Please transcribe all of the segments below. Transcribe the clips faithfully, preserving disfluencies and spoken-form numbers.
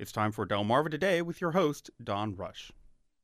It's time for Delmarva Today with your host, Don Rush.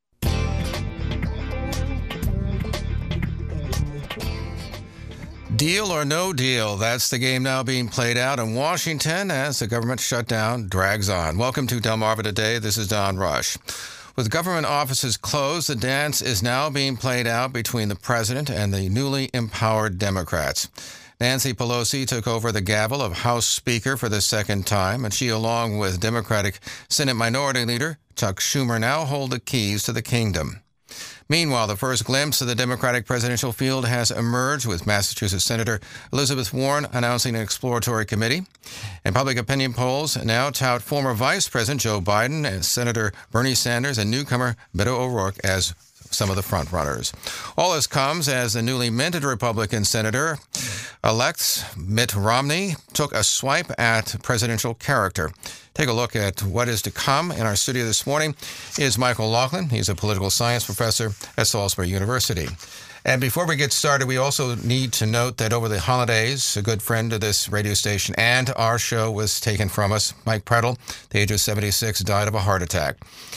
Deal or no deal, that's the game now being played out in Washington as the government shutdown drags on. Welcome to Delmarva Today. This is Don Rush. With government offices closed, the dance is now being played out between the president and the newly empowered Democrats. Nancy Pelosi took over the gavel of House Speaker for the second time, and she, along with Democratic Senate Minority Leader Chuck Schumer, now hold the keys to the kingdom. Meanwhile, the first glimpse of the Democratic presidential field has emerged, with Massachusetts Senator Elizabeth Warren announcing an exploratory committee. And public opinion polls now tout former Vice President Joe Biden and Senator Bernie Sanders and newcomer Beto O'Rourke as some of the frontrunners. All this comes as the newly minted Republican Senator-elect Mitt Romney took a swipe at presidential character. Take a look at what is to come. In our studio this morning is Michael Laughlin. He's a political science professor at Salisbury University. And before we get started, we also need to note that over the holidays, a good friend of this radio station and our show was taken from us. Mike Prettle, at the age of seventy-six, died of a heart attack.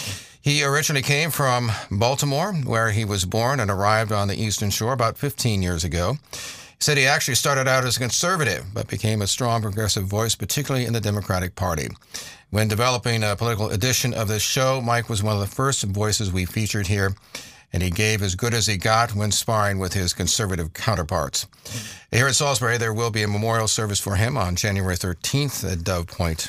He originally came from Baltimore, where he was born and arrived on the Eastern Shore about fifteen years ago. He said he actually started out as a conservative, but became a strong progressive voice, particularly in the Democratic Party. When developing a political edition of this show, Mike was one of the first voices we featured here, and he gave as good as he got when sparring with his conservative counterparts. Here at Salisbury, there will be a memorial service for him on January thirteenth at Dove Point.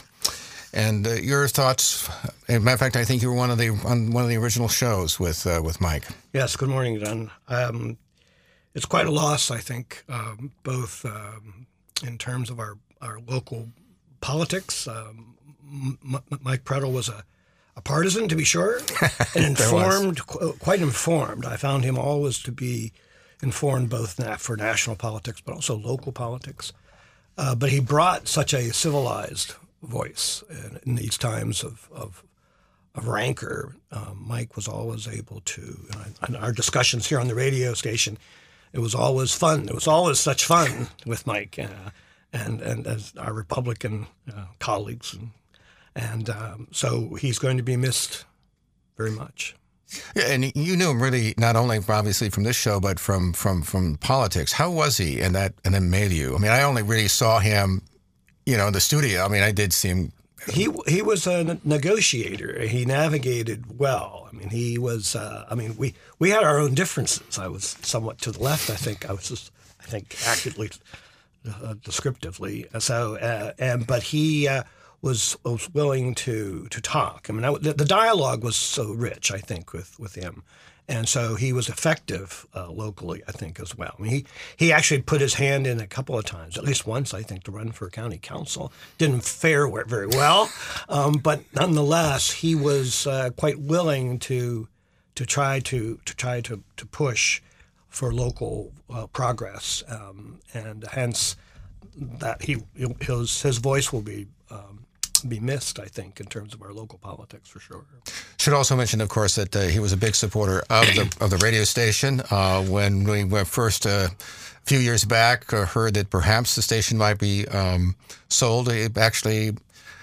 And uh, your thoughts? As a matter of fact, I think you were one of the on one of the original shows with uh, with Mike. Yes. Good morning, Don. Um, it's quite a loss, I think, um, both um, in terms of our, our local politics. Um, M- Mike Prettle was a, a partisan, to be sure, and informed, qu- quite informed. I found him always to be informed both na- for national politics, but also local politics. Uh, but he brought such a civilized voice in, in these times of, of, of rancor. Um, Mike was always able to, in our discussions here on the radio station, it was always fun. It was always such fun with Mike uh, and, and as our Republican uh, colleagues. And, and um, so he's going to be missed very much. Yeah, and you knew him really not only obviously from this show, but from, from, from politics. How was he in that, in the milieu? I mean, I only really saw him, you know, in the studio. I mean, I did see him. He he was a negotiator. He navigated well. I mean, he was. Uh, I mean, we, we had our own differences. I was somewhat to the left. I think I was just. I think accurately, uh, descriptively. So, uh, and but he uh, was was willing to to talk. I mean, I, the, the dialogue was so rich. I think with with him. And so he was effective uh, locally, I think, as well. I mean, he, he actually put his hand in a couple of times, at least once, I think, to run for county council. Didn't fare very well, um, but nonetheless, he was uh, quite willing to to try to to try to, to push for local uh, progress, um, and hence that he his his voice will be. Um, be missed, I think, in terms of our local politics, for sure. Should also mention, of course, that uh, he was a big supporter of the of the radio station. Uh, when we were first, uh, a few years back, uh, heard that perhaps the station might be um, sold, it actually,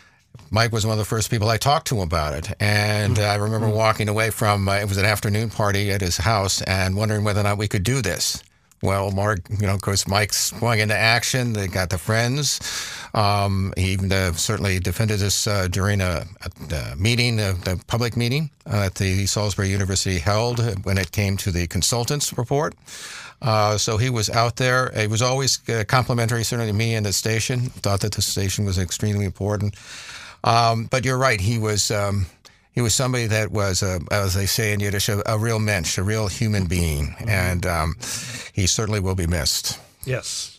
Mike was one of the first people I talked to about it. And mm-hmm. uh, I remember mm-hmm. walking away from, uh, it was an afternoon party at his house, and wondering whether or not we could do this. Well, Mark, you know, of course, Mike's going into action. They got the friends. Um, he even uh, certainly defended us uh, during a, a, a meeting, a, a public meeting uh, at the Salisbury University held when it came to the consultants report. Uh, so he was out there. He was always uh, complimentary, certainly to me and the station. Thought that the station was extremely important. Um, but you're right. He was. Um, He was somebody that was, a, as they say in Yiddish, a, a real mensch, a real human being, and um, he certainly will be missed. Yes.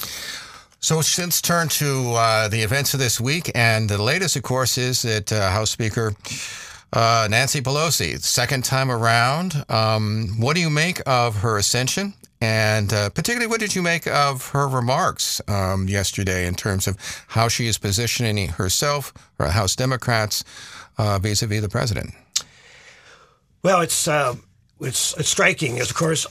So let's turn to uh, the events of this week, and the latest, of course, is that uh, House Speaker uh, Nancy Pelosi, second time around. Um, what do you make of her ascension? And uh, particularly, what did you make of her remarks um, yesterday in terms of how she is positioning herself, or House Democrats, Uh, vis-a-vis the president? Well, it's uh, it's it's striking. Of course,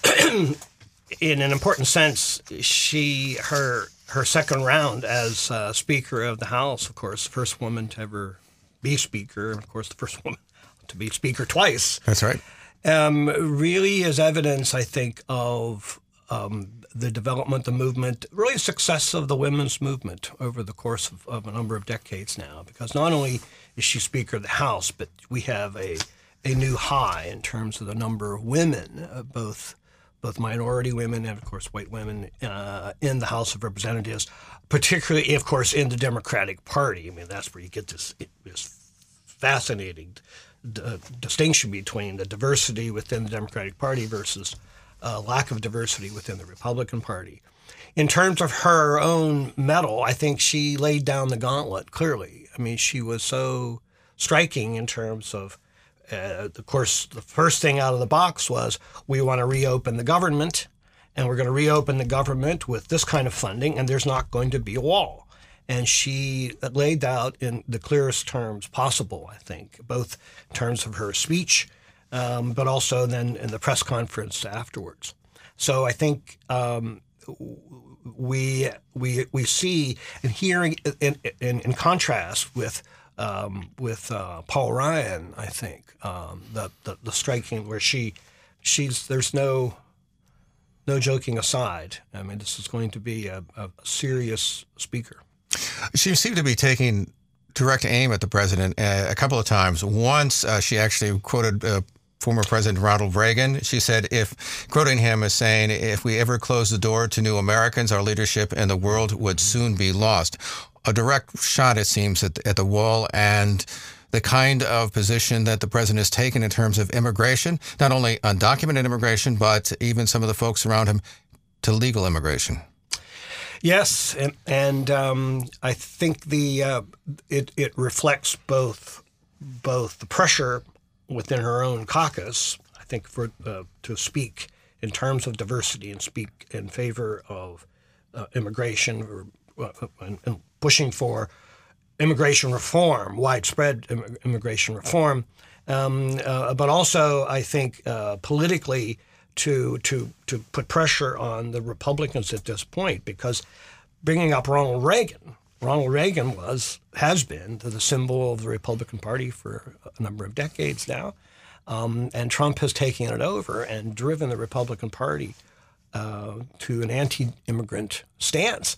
in an important sense, she her her second round as uh, Speaker of the House, of course, the first woman to ever be Speaker, and of course the first woman to be Speaker twice. That's right. Um, really is evidence, I think, of um, the development, the movement, really success of the women's movement over the course of, of a number of decades now. Because not only is she Speaker of the House, but we have a a new high in terms of the number of women, uh, both both minority women and, of course, white women uh, in the House of Representatives, particularly, of course, in the Democratic Party. I mean, that's where you get this, this fascinating d- distinction between the diversity within the Democratic Party versus uh, lack of diversity within the Republican Party. In terms of her own mettle, I think she laid down the gauntlet clearly. I mean, she was so striking in terms of Uh, of course, the first thing out of the box was we want to reopen the government, and we're going to reopen the government with this kind of funding, and there's not going to be a wall. And she laid out in the clearest terms possible, I think, both in terms of her speech, um, but also then in the press conference afterwards. So I think um, we we we see and hearing in, in, in contrast with. Um, with uh, Paul Ryan, I think um, the, the the striking where she she's there's no no joking aside. I mean, this is going to be a, a serious speaker. She seemed to be taking direct aim at the president uh, a couple of times. Once uh, she actually quoted uh, former President Ronald Reagan. She said, if quoting him as saying, "If we ever close the door to new Americans, our leadership in the world would soon be lost." A direct shot, it seems, at, at the wall and the kind of position that the president has taken in terms of immigration, not only undocumented immigration, but even some of the folks around him to legal immigration. Yes, and, and um, I think the uh, it it reflects both both the pressure within her own caucus, I think, for uh, to speak in terms of diversity and speak in favor of uh, immigration or uh, and, and pushing for immigration reform, widespread Im- immigration reform, um, uh, but also I think uh, politically to to to put pressure on the Republicans at this point, because bringing up Ronald Reagan, Ronald Reagan was has been the symbol of the Republican Party for a number of decades now, um, and Trump has taken it over and driven the Republican Party uh, to an anti-immigrant stance.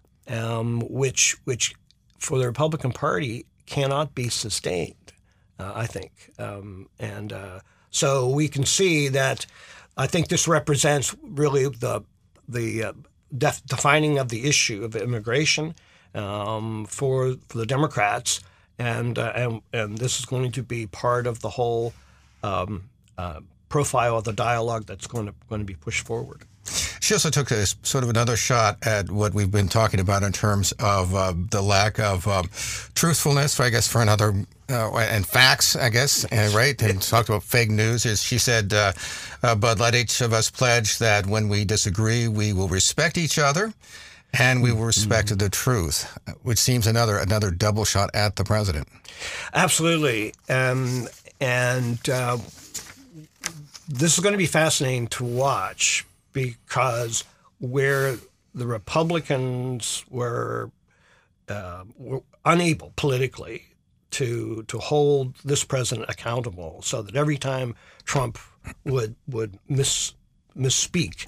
Um, which, which, for the Republican Party, cannot be sustained, uh, I think, um, and uh, so we can see that. I think this represents really the the uh, def- defining of the issue of immigration um, for for the Democrats, and uh, and and this is going to be part of the whole um, uh, profile of the dialogue that's going to going to be pushed forward. She also took a, sort of another shot at what we've been talking about in terms of uh, the lack of um, truthfulness, I guess, for another, uh, and facts, I guess, uh, right? And talked about fake news. She said, uh, uh, but let each of us pledge that when we disagree, we will respect each other and we will respect mm-hmm. the truth, which seems another another double shot at the president. Absolutely. Um, and uh, this is going to be fascinating to watch, because where the Republicans were, uh, were unable politically to to hold this president accountable, so that every time Trump would would miss misspeak,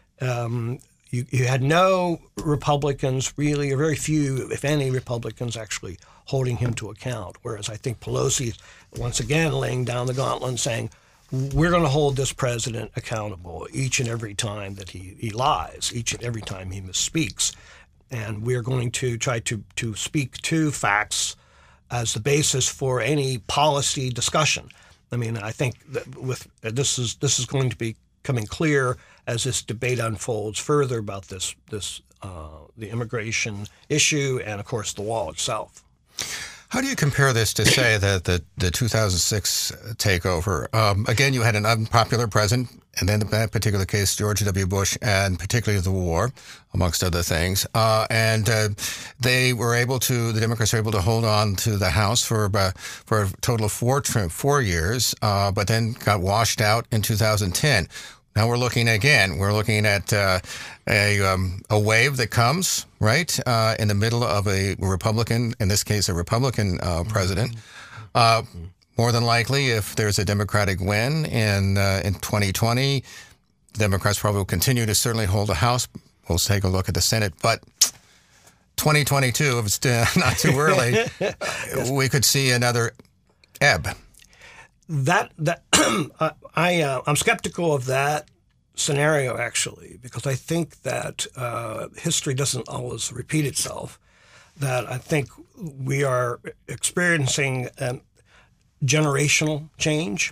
um, you, you had no Republicans really, or very few, if any, Republicans actually holding him to account. Whereas I think Pelosi, once again, laying down the gauntlet and saying, we're going to hold this president accountable each and every time that he, he lies, each and every time he misspeaks. And we're going to try to, to speak to facts as the basis for any policy discussion. I mean, I think that with this is this is going to be becoming clear as this debate unfolds further about this this uh, the immigration issue and, of course, the wall itself. How do you compare this to, say, that the, the two thousand six takeover? Um, again, you had an unpopular president, and then in that particular case, George W. Bush, and particularly the war, amongst other things. Uh, and uh, they were able to, the Democrats were able to hold on to the House for about, for a total of four four years, uh, but then got washed out in two thousand ten. Now we're looking again. We're looking at uh, a um, a wave that comes right uh, in the middle of a Republican, in this case, a Republican uh, president. Uh, more than likely, if there's a Democratic win in uh, in twenty twenty, Democrats probably will continue to certainly hold the House. We'll take a look at the Senate, but twenty twenty-two, if it's uh, not too early, yes. we could see another ebb. That that I uh, I'm skeptical of that scenario actually, because I think that uh, history doesn't always repeat itself. That I think we are experiencing um, generational change.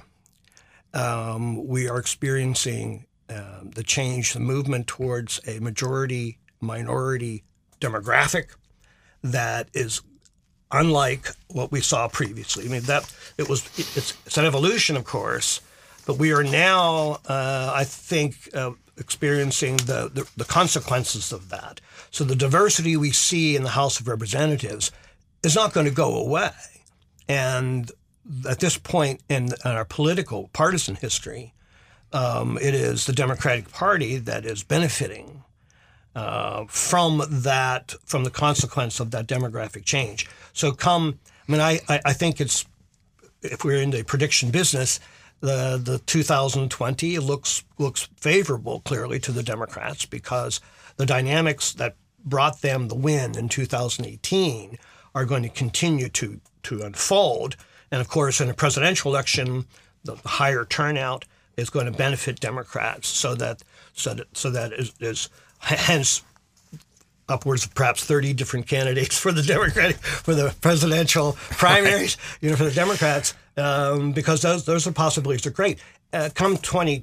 Um, we are experiencing uh, the change, the movement towards a majority minority demographic that is unlike what we saw previously. I mean, that it was it's, it's an evolution, of course, but we are now, uh, I think, uh, experiencing the, the the consequences of that. So the diversity we see in the House of Representatives is not going to go away, and at this point in, in our political partisan history, um, it is the Democratic Party that is benefiting Uh, from that, from the consequence of that demographic change. So come, I mean, I, I, I think it's, if we're in the prediction business, the the two thousand twenty looks looks favorable clearly to the Democrats, because the dynamics that brought them the win in two thousand eighteen are going to continue to to unfold. And of course, in a presidential election, the higher turnout is going to benefit Democrats, so that so that so that is, is hence upwards of perhaps thirty different candidates for the Democratic, for the presidential primaries, you know, for the Democrats, um, because those those are possibilities are great. Uh, come twenty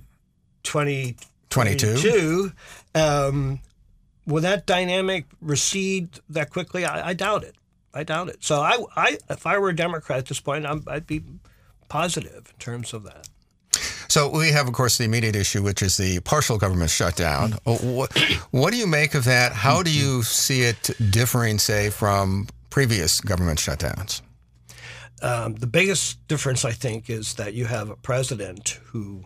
twenty-two, um, will that dynamic recede that quickly? I, I doubt it. I doubt it. So I, I, if I were a Democrat at this point, I'm, I'd be positive in terms of that. So we have, of course, the immediate issue, which is the partial government shutdown. What, what do you make of that? How do you see it differing, say, from previous government shutdowns? Um, the biggest difference, I think, is that you have a president who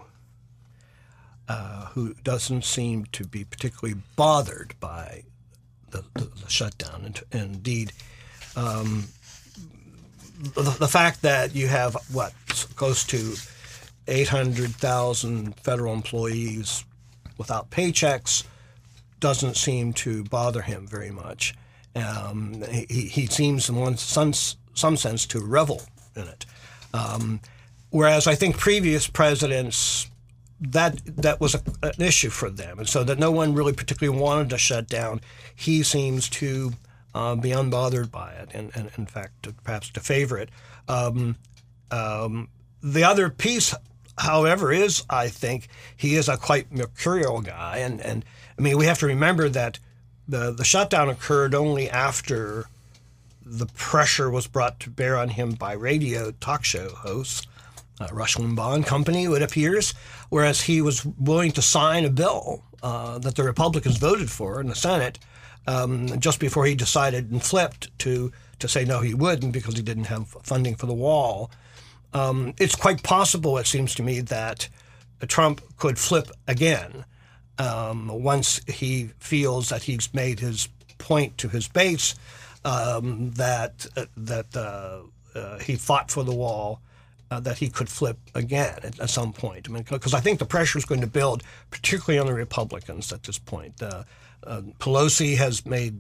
uh, who doesn't seem to be particularly bothered by the, the, the shutdown. And, and indeed, um, the, the fact that you have, what, close to eight hundred thousand federal employees without paychecks doesn't seem to bother him very much. Um, he, he seems in one some, some sense to revel in it. Um, whereas I think previous presidents, that that was a, an issue for them. And so that no one really particularly wanted to shut down. He seems to uh, be unbothered by it, and, and in fact, to, perhaps to favor it. Um, um, the other piece, however, is I think he is a quite mercurial guy, and, and I mean we have to remember that the the shutdown occurred only after the pressure was brought to bear on him by radio talk show hosts, uh, Rush Limbaugh and company, it appears, whereas he was willing to sign a bill uh, that the Republicans voted for in the Senate um, just before he decided and flipped to to say no, he wouldn't because he didn't have funding for the wall. Um, it's quite possible, it seems to me, that Trump could flip again um, once he feels that he's made his point to his base, um, that uh, that uh, uh, he fought for the wall, uh, that he could flip again at, at some point. I mean, because I think the pressure is going to build, particularly on the Republicans at this point. Uh, uh, Pelosi has made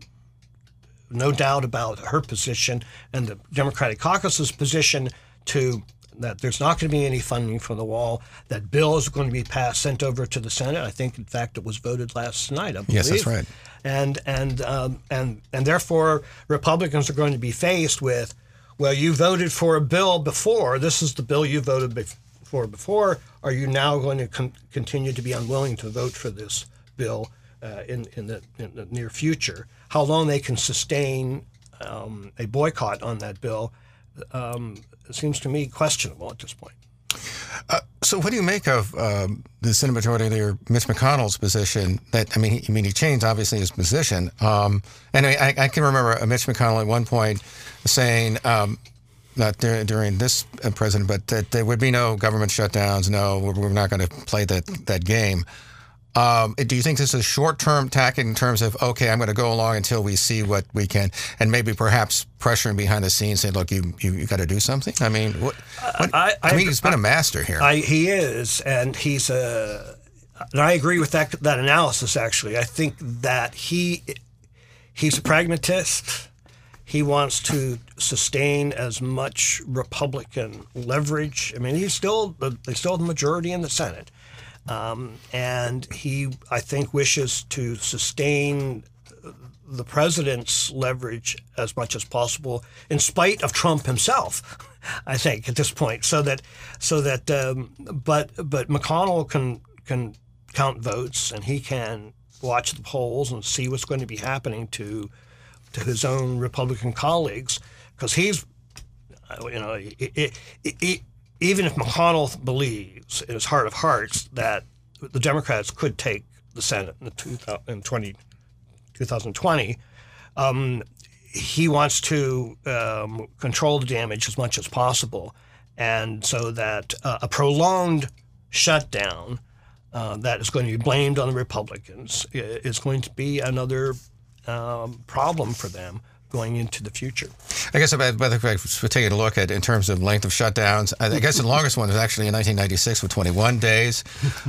no doubt about her position and the Democratic caucus's position to that there's not going to be any funding for the wall, that bills are going to be passed, sent over to the Senate. I think, in fact, it was voted last night, I believe. Yes, that's right. And and um, and and therefore, Republicans are going to be faced with, well, you voted for a bill before. This is the bill you voted for before. Are you now going to con- continue to be unwilling to vote for this bill uh, in in the, in the near future? How long they can sustain um, a boycott on that bill um, seems to me questionable at this point. Uh, so, what do you make of um, the Senate Majority Leader Mitch McConnell's position? That I mean, he, I mean, he changed obviously his position. Um, and I, I can remember Mitch McConnell at one point saying, um, not dur- during this uh, president, but that there would be no government shutdowns. No, we're, we're not going to play that that game. Um, do you think this is a short-term tactic in terms of, okay, I'm going to go along until we see what we can, and maybe perhaps pressuring behind the scenes, saying, look, you you, you got to do something? I mean, what, what, I, I, I mean, he's been I, a master here. I, he is, and he's a, and I agree with that that analysis, actually. I think that he he's a pragmatist. He wants to sustain as much Republican leverage. I mean, he's still, they still have the majority in the Senate. Um, and he, I think, wishes to sustain the president's leverage as much as possible, in spite of Trump himself. I think at this point, so that, so that, um, but but McConnell can can count votes, and he can watch the polls and see what's going to be happening to to his own Republican colleagues, because he's, you know, it, it, it, even if McConnell believes in his heart of hearts that the Democrats could take the Senate in, the in twenty twenty, um, he wants to um, control the damage as much as possible. And so that uh, a prolonged shutdown uh, that is going to be blamed on the Republicans is going to be another um, problem for them going into the future. I guess, by the way, we're taking a look at in terms of length of shutdowns. I guess the longest one was actually in nineteen ninety-six with twenty-one days.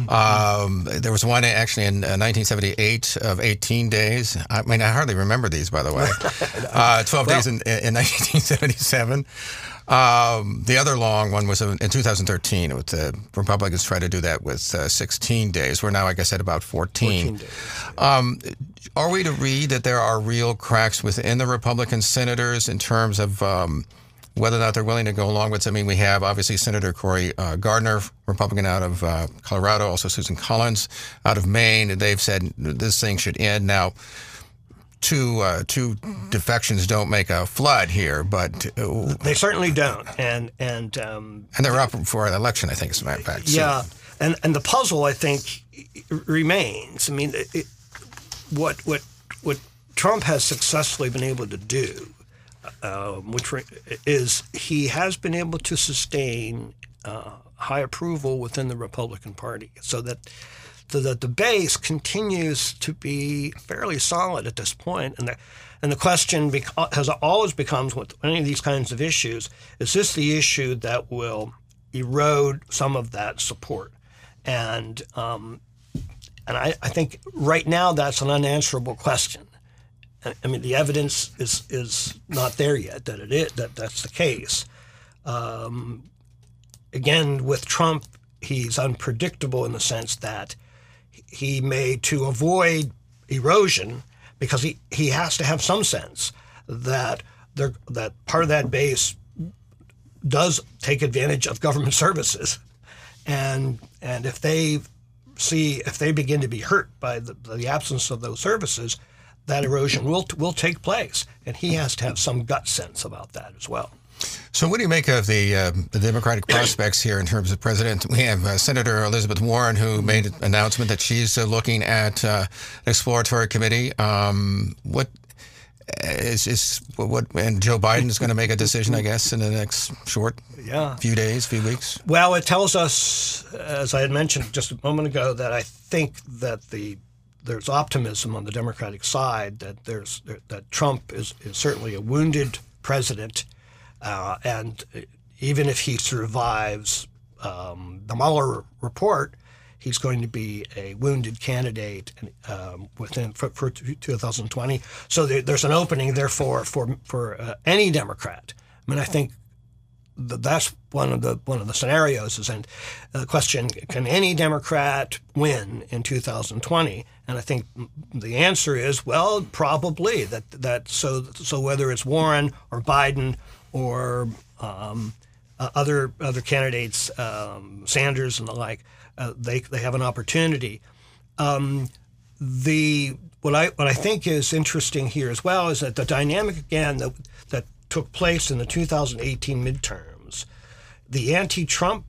Um, there was one actually in uh, nineteen seventy-eight of eighteen days. I mean, I hardly remember these, by the way. Uh, twelve well, days in, in nineteen seventy-seven. Um, the other long one was in two thousand thirteen. With the Republicans tried to do that with uh, sixteen days. We're now, like I said, about fourteen. fourteen days. Um, are we to read that there are real cracks within the Republican senators in terms of um, whether or not they're willing to go along with? I mean, we have obviously Senator Cory uh, Gardner, Republican out of uh, Colorado, also Susan Collins out of Maine. They've said this thing should end now. Two uh, two defections don't make a flood here, but uh, they certainly don't. And and um, and they're up for an election, I think, as a matter of fact. Yeah, so. and and the puzzle, I think, remains. I mean, it, what what what Trump has successfully been able to do, um, which is he has been able to sustain uh, high approval within the Republican Party, so that. So that the base continues to be fairly solid at this point. And the, and the question beca- has always becomes with any of these kinds of issues, is this the issue that will erode some of that support? And um, and I, I think right now that's an unanswerable question. I, I mean, the evidence is is not there yet that it is, that that's the case. Um, again, with Trump, he's unpredictable in the sense that he may, to avoid erosion, because he, he has to have some sense that there, that part of that base does take advantage of government services, and and if they see if they begin to be hurt by the, the absence of those services, that erosion will will take place, and he has to have some gut sense about that as well. So what do you make of the uh, the Democratic prospects here in terms of president? We have uh, Senator Elizabeth Warren, who made an announcement that she's uh, looking at uh, an exploratory committee. Um, what is, is what? And Joe Biden is going to make a decision, I guess, in the next short yeah. few days, few weeks. Well, it tells us, as I had mentioned just a moment ago, that I think that the there's optimism on the Democratic side that there's that Trump is, is certainly a wounded president. Uh, and even if he survives um, the Mueller report, he's going to be a wounded candidate um, within for, for two thousand twenty. So there, there's an opening, therefore, for for uh, any Democrat. I mean, I think that that's one of the one of the scenarios. Is and the question: can any Democrat win in two thousand twenty? And I think the answer is, well, probably that that so so whether it's Warren or Biden or um, uh, other other candidates, um, Sanders and the like, uh, they they have an opportunity. Um, the what I what I think is interesting here as well is that the dynamic again that that took place in the two thousand eighteen midterms, the anti-Trump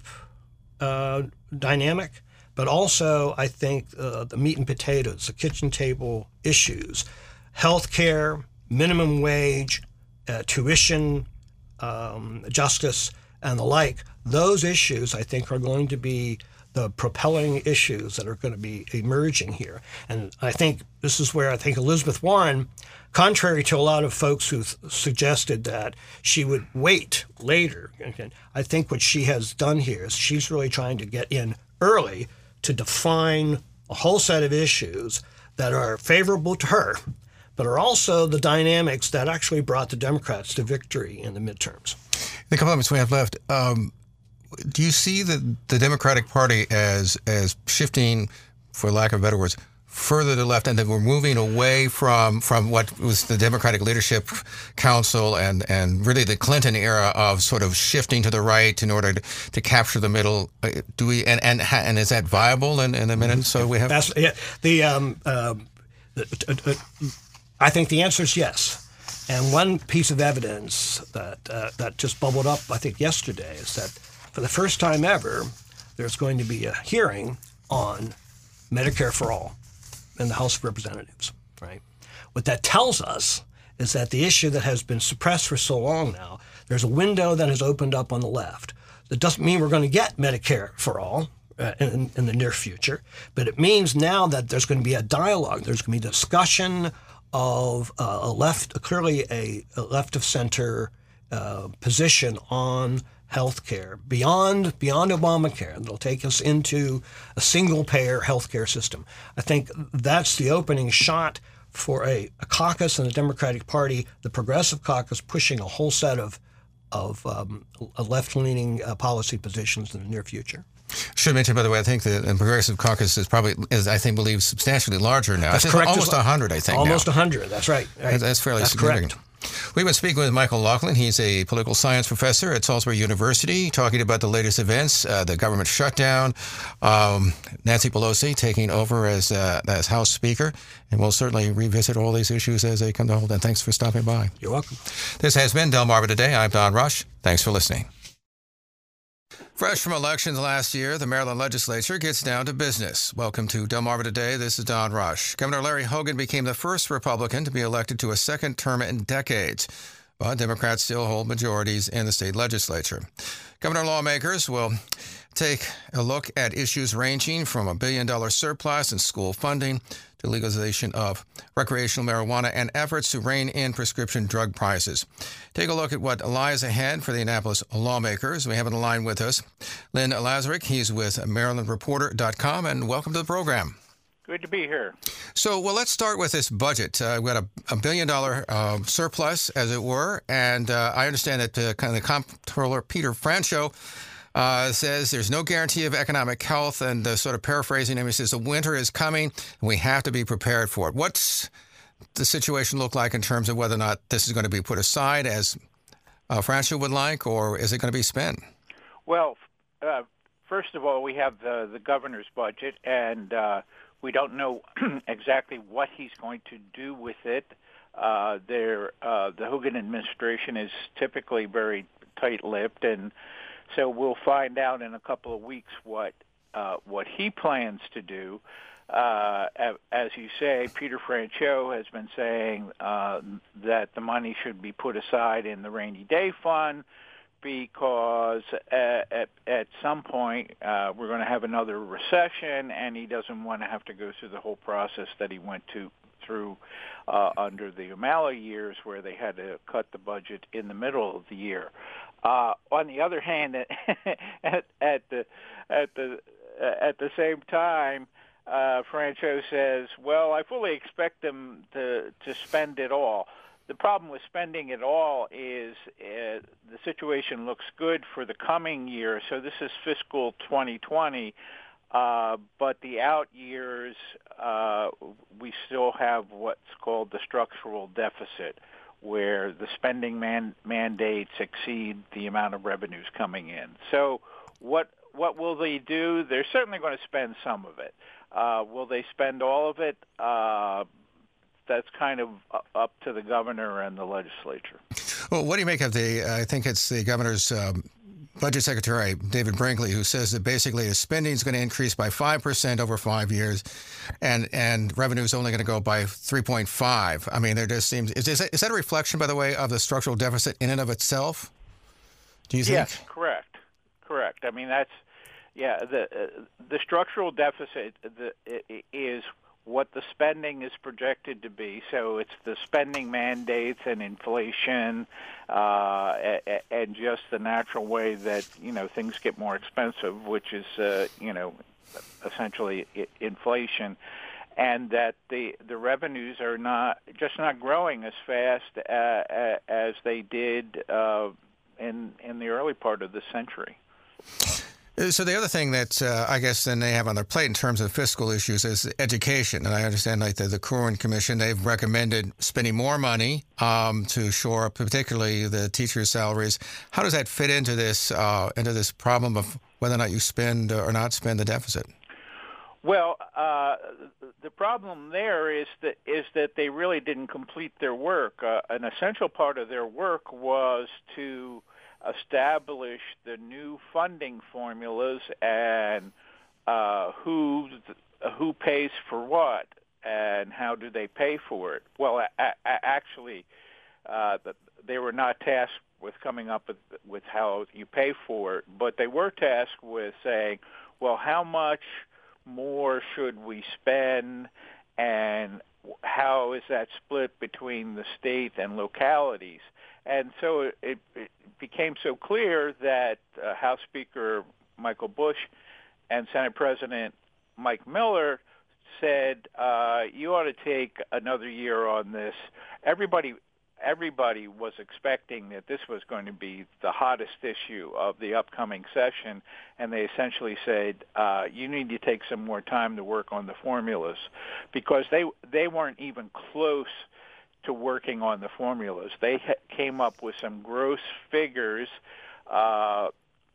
uh, dynamic, but also I think uh, the meat and potatoes, the kitchen table issues, health care, minimum wage, uh, tuition. um, justice, and the like, those issues, I think, are going to be the propelling issues that are going to be emerging here. And I think this is where I think Elizabeth Warren, contrary to a lot of folks who suggested that she would wait later, I think what she has done here is she's really trying to get in early to define a whole set of issues that are favorable to her, but are also the dynamics that actually brought the Democrats to victory in the midterms. The couple of minutes we have left, um, do you see the, the Democratic Party as as shifting, for lack of better words, further to the left, and that we're moving away from from what was the Democratic Leadership Council and, and really the Clinton era of sort of shifting to the right in order to, to capture the middle? Do we and and, and is that viable in, in a minute? So we have That's, yeah, the um, um, I think the answer is yes. And one piece of evidence that uh, that just bubbled up, I think, yesterday is that for the first time ever, there's going to be a hearing on Medicare for All in the House of Representatives, right? What that tells us is that the issue that has been suppressed for so long now, there's a window that has opened up on the left. That doesn't mean we're going to get Medicare for All uh, in, in the near future, but it means now that there's going to be a dialogue, there's going to be discussion of uh, a left, clearly a, a left of center uh, position on healthcare beyond beyond Obamacare. That'll take us into a single payer healthcare system. I think that's the opening shot for a, a caucus in the Democratic Party, the Progressive Caucus, pushing a whole set of of um, left leaning uh, policy positions in the near future. Should mention, by the way, I think the Progressive Caucus is probably, is I think, believe substantially larger now. That's it's correct. Almost one hundred, I think. Almost now. one hundred. That's right. right. That's, that's fairly that's significant. Correct. We've been speaking with Michael Laughlin. He's a political science professor at Salisbury University, talking about the latest events, uh, the government shutdown, um, Nancy Pelosi taking over as uh, as House Speaker, and we'll certainly revisit all these issues as they come to hold. And thanks for stopping by. You're welcome. This has been Delmarva Today. I'm Don Rush. Thanks for listening. Fresh from elections last year, the Maryland legislature gets down to business. Welcome to Delmarva Today. This is Don Rush. Governor Larry Hogan became the first Republican to be elected to a second term in decades, but Democrats still hold majorities in the state legislature. Governor lawmakers will take a look at issues ranging from a billion-dollar surplus in school funding to legalization of recreational marijuana and efforts to rein in prescription drug prices. Take a look at what lies ahead for the Annapolis lawmakers. We have on the line with us Len Lazarick. He's with Maryland Reporter dot com, and welcome to the program. Good to be here. So, well, let's start with this budget. Uh, we've got a, a billion-dollar uh, surplus, as it were, and uh, I understand that uh, kind of the comptroller, Peter Franchot, Uh, says there's no guarantee of economic health, and uh, sort of paraphrasing him, he says the winter is coming and we have to be prepared for it. What's the situation look like in terms of whether or not this is going to be put aside as uh, Franchot would like, or is it going to be spent? Well, uh, first of all, we have the, the governor's budget, and uh, we don't know exactly what he's going to do with it. Uh, there, uh, the Hogan administration is typically very tight-lipped, and so we'll find out in a couple of weeks what uh, what he plans to do. Uh, as you say, Peter Franchot has been saying uh, that the money should be put aside in the rainy day fund because at, at, at some point uh, we're going to have another recession, and he doesn't want to have to go through the whole process that he went to through uh, under the O'Malley years, where they had to cut the budget in the middle of the year. Uh, on the other hand, at, at the at the at the same time, uh, Franchot says, "Well, I fully expect them to to spend it all." The problem with spending it all is uh, the situation looks good for the coming year. So this is fiscal twenty twenty, uh, but the out years uh, we still have what's called the structural deficit, where the spending man- mandates exceed the amount of revenues coming in. So what what will they do? They're certainly going to spend some of it. Uh, will they spend all of it? Uh, that's kind of up to the governor and the legislature. Well, what do you make of the, I think it's the governor's um, budget secretary, David Brinkley, who says that basically his spending is going to increase by five percent over five years, and and revenue is only going to go by three point five. I mean, there just seems, is, is, that, is that a reflection, by the way, of the structural deficit in and of itself? do you think? Yes, correct, correct. I mean, that's yeah. The uh, the structural deficit the, is what the spending is projected to be. So it's the spending mandates and inflation, uh, and just the natural way that you know things get more expensive, which is uh, you know essentially inflation. And that the the revenues are not just not growing as fast uh, as they did uh, in in the early part of the century. So the other thing that uh, I guess then they have on their plate in terms of fiscal issues is education. And I understand like the, the Corwin Commission, they've recommended spending more money um, to shore up particularly the teachers' salaries. How does that fit into this uh, into this problem of whether or not you spend or not spend the deficit? Well, uh, the problem there is that is that they really didn't complete their work. Uh, an essential part of their work was to establish the new funding formulas and uh, who who pays for what and how do they pay for it. Well, a- a- actually, uh, they were not tasked with coming up with, with how you pay for it, but they were tasked with saying, well, how much more should we spend, and how is that split between the state and localities? And so it, it, it became so clear that uh, House Speaker Michael Bush and Senate President Mike Miller said, uh, you ought to take another year on this. Everybody Everybody was expecting that this was going to be the hottest issue of the upcoming session, and they essentially said, uh, you need to take some more time to work on the formulas, because they they weren't even close to working on the formulas. They ha- came up with some gross figures. Uh,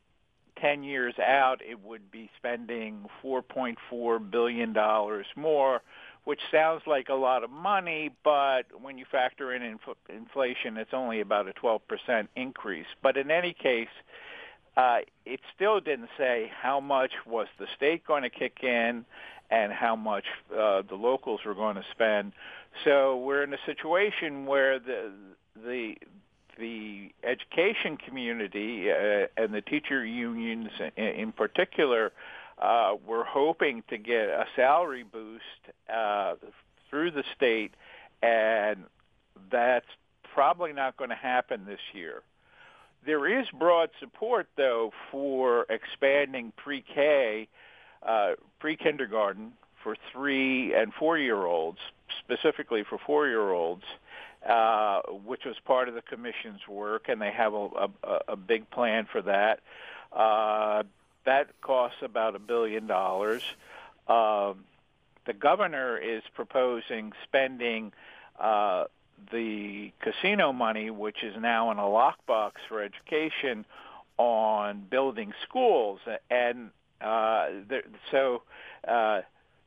ten years out, it would be spending four point four billion dollars more, which sounds like a lot of money, but when you factor in inf- inflation, it's only about a twelve percent increase. But in any case, uh, it still didn't say how much was the state going to kick in and how much uh, the locals were going to spend. So we're in a situation where the the the education community uh, and the teacher unions in, in particular Uh, we're hoping to get a salary boost uh, through the state, and that's probably not going to happen this year. There is broad support, though, for expanding pre-K, uh, pre-kindergarten for three- and four-year-olds, specifically for four-year-olds, uh, which was part of the commission's work, and they have a, a, a big plan for that. Uh, That costs about a billion dollars. Um, the governor is proposing spending uh, the casino money, which is now in a lockbox for education, on building schools. And uh, there, so uh,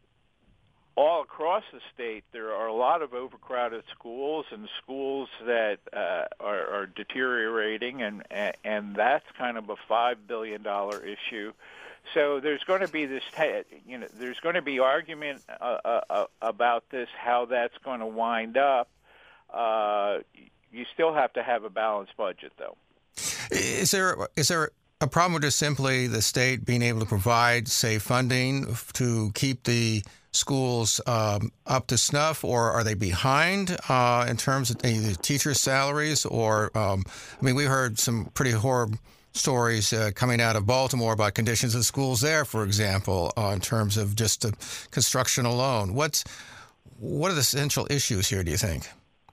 all across the state, there are a lot of overcrowded schools and schools that uh, are, are deteriorating, and and that's kind of a five billion dollar issue. So there's going to be this, you know, there's going to be argument uh, uh, about this, how that's going to wind up. Uh, you still have to have a balanced budget, though. Is there is there a problem with just simply the state being able to provide, say, funding to keep the schools um, up to snuff, or are they behind uh, in terms of either teachers' salaries? Or, um, I mean, we heard some pretty horrible stories uh, coming out of Baltimore about conditions in schools there, for example, uh, in terms of just the construction alone. What's what are the essential issues here, do you think?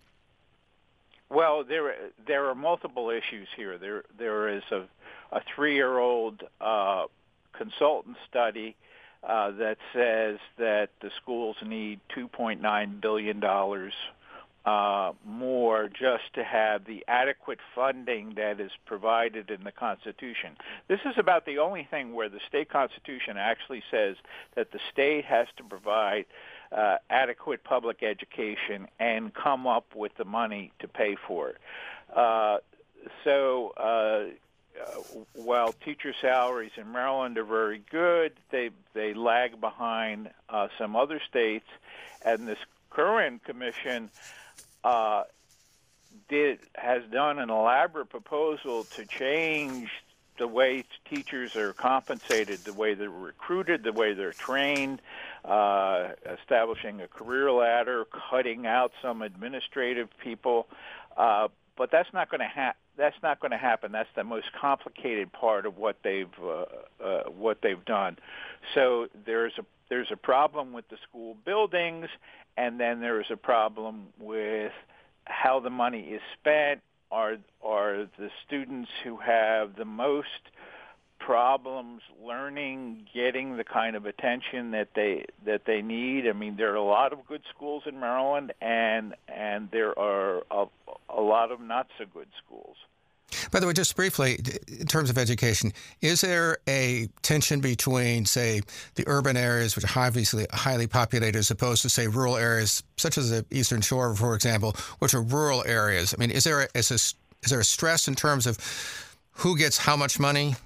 Well, there there are multiple issues here. There there is a, a three-year-old uh, consultant study uh, that says that the schools need two point nine billion dollars uh, more just to have the adequate funding that is provided in the Constitution. This is about the only thing where the state Constitution actually says that the state has to provide Uh, adequate public education and come up with the money to pay for it. Uh, so uh, uh, while teacher salaries in Maryland are very good, they they lag behind uh, some other states, and this current commission uh, did has done an elaborate proposal to change the way teachers are compensated, the way they're recruited, the way they're trained, uh, establishing a career ladder, cutting out some administrative people. Uh, but that's not going to happen. That's not going to happen. That's the most complicated part of what they've uh, uh, what they've done. So there's a there's a problem with the school buildings, and then there's a problem with how the money is spent. Are are the students who have the most problems learning, getting the kind of attention that they that they need? I mean, there are a lot of good schools in Maryland, and and there are a, a lot of not so good schools. By the way, just briefly, in terms of education, is there a tension between, say, the urban areas, which are highly, highly populated, as opposed to, say, rural areas, such as the Eastern Shore, for example, which are rural areas? I mean, is there a, is, a, is there a stress in terms of who gets how much money?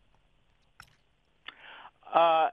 Uh,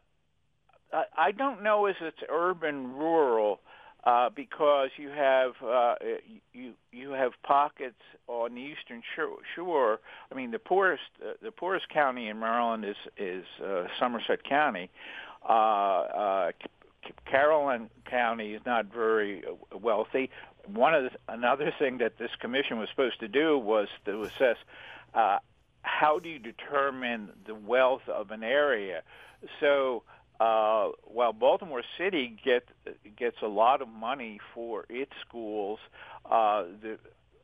I don't know if it's urban, rural. Uh, because you have uh, you you have pockets on the Eastern Shore. I mean, the poorest uh, the poorest county in Maryland is is uh, Somerset County. Uh, uh, Caroline County is not very wealthy. One of the, another thing that this commission was supposed to do was to assess uh, how do you determine the wealth of an area. So. Uh, while Baltimore City get, gets a lot of money for its schools, uh, the,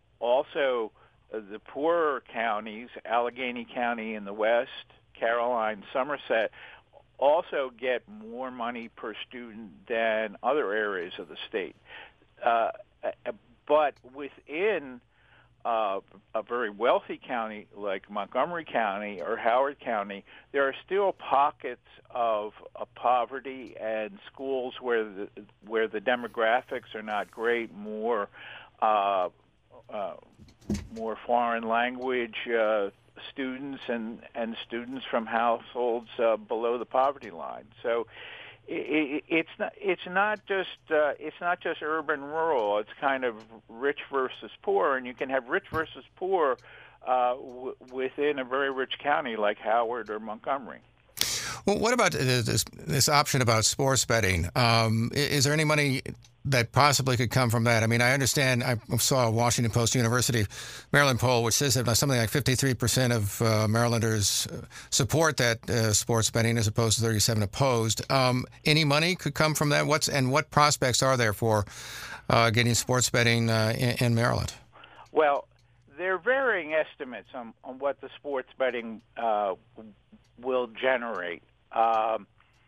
also uh, the poorer counties, Allegheny County in the west, Caroline, Somerset, also get more money per student than other areas of the state. Uh, but within Uh, a very wealthy county like Montgomery County or Howard County, there are still pockets of, of poverty and schools where the, where the demographics are not great, more uh, uh, more foreign language uh, students and, and students from households uh, below the poverty line. So It, it's not. It's not just. Uh, it's not just urban, rural. It's kind of rich versus poor, and you can have rich versus poor uh, w- within a very rich county like Howard or Montgomery. Well, what about this, this option about sports betting? Um, is there any money that possibly could come from that? I mean, I understand. I saw a Washington Post University Maryland poll which says that something like fifty-three percent of uh, Marylanders support that uh, sports betting, as opposed to thirty-seven opposed. Um, any money could come from that? What's and what prospects are there for uh, getting sports betting uh, in, in Maryland? Well, there are varying estimates on, on what the sports betting uh, will generate. Um,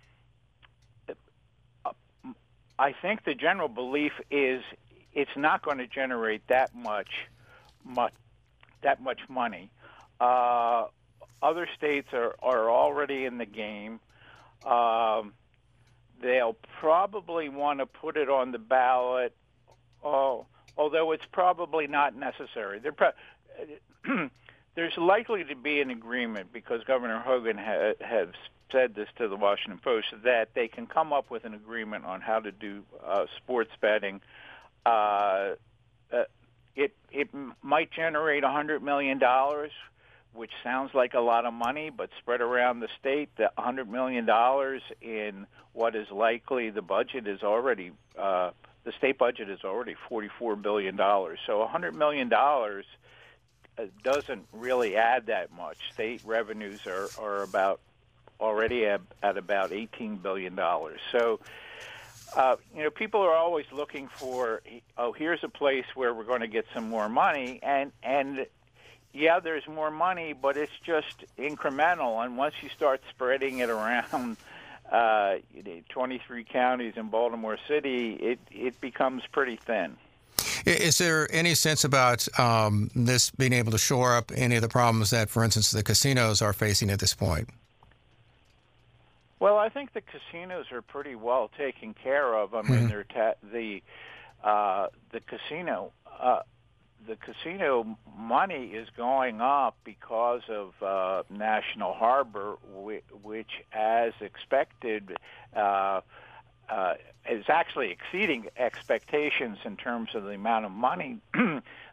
I think the general belief is it's not going to generate that much, much that much money. Uh, other states are, are already in the game. Um, they'll probably want to put it on the ballot, oh, although it's probably not necessary. Pro- There's likely to be an agreement, because Governor Hogan ha- has said this to the Washington Post, that they can come up with an agreement on how to do uh, sports betting. Uh, uh, it it might generate one hundred million dollars, which sounds like a lot of money, but spread around the state, the one hundred million dollars in what is likely the budget is already, uh, the state budget is already forty-four billion dollars. So one hundred million dollars doesn't really add that much. State revenues are, are about already at, at about eighteen billion dollars. So, uh, you know, people are always looking for, oh, here's a place where we're going to get some more money. And, and yeah, there's more money, but it's just incremental. And once you start spreading it around uh, twenty-three counties in Baltimore City, it, it becomes pretty thin. Is there any sense about um, this being able to shore up any of the problems that, for instance, the casinos are facing at this point? Well, I think the casinos are pretty well taken care of. I mean, mm-hmm. they're ta- the uh, the casino uh, the casino money is going up because of uh, National Harbor, which, which as expected, uh, uh, is actually exceeding expectations in terms of the amount of money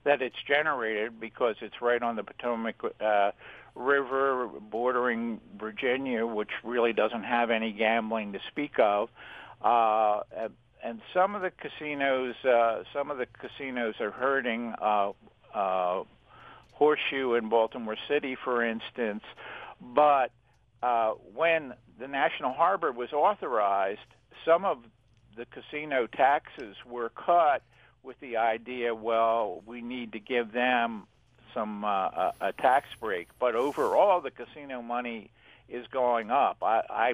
that it's generated because it's right on the Potomac uh, River, bordering Virginia, which really doesn't have any gambling to speak of. Uh, and some of the casinos, uh, some of the casinos are hurting. Uh, uh, Horseshoe in Baltimore City, for instance. But uh, when the National Harbor was authorized, some of the casino taxes were cut with the idea, well, we need to give them some uh, a, a tax break. But overall, the casino money is going up. I, I